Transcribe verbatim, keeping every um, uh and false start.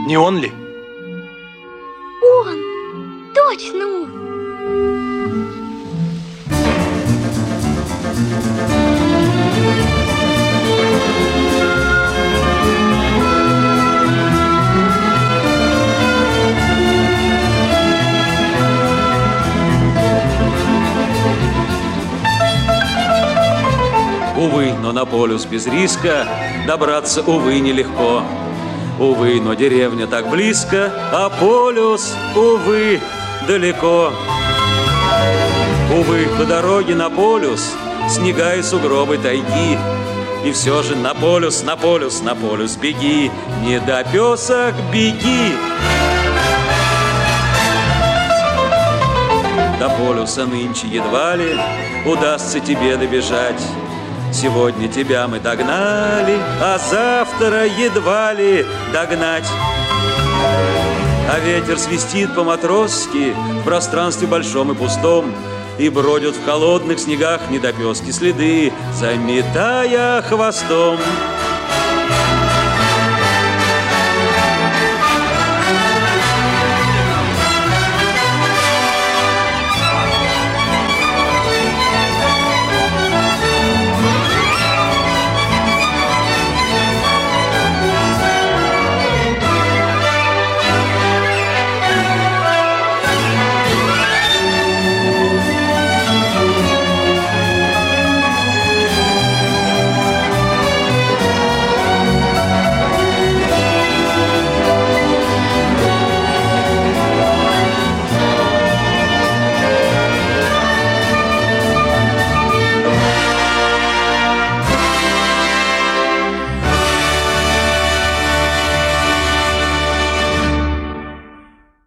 Не он ли? Он! Точно он! Увы, но на полюс без риска добраться, увы, нелегко. Увы, но деревня так близко, а полюс, увы, далеко. Увы, по дороге на полюс снега и сугробы тайги. И все же на полюс, на полюс, на полюс беги, не до песок беги. До полюса нынче едва ли удастся тебе добежать. Сегодня тебя мы догнали, а завтра едва ли догнать. А ветер свистит по-матросски в пространстве большом и пустом, и бродят в холодных снегах недопески следы, заметая хвостом.